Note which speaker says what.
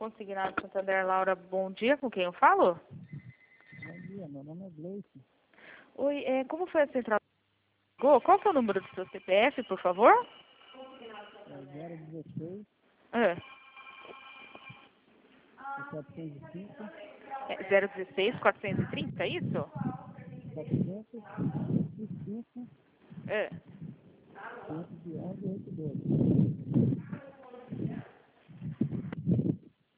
Speaker 1: Consignado Santander, Laura, bom dia. Com quem eu falo?
Speaker 2: Bom dia, meu nome é Gleice.
Speaker 1: Oi, como foi a central? Qual que é o número do seu CPF, por favor?
Speaker 2: É 016
Speaker 1: É,
Speaker 2: 405
Speaker 1: é 016 430, é isso?
Speaker 2: 405
Speaker 1: É.
Speaker 2: 511 82.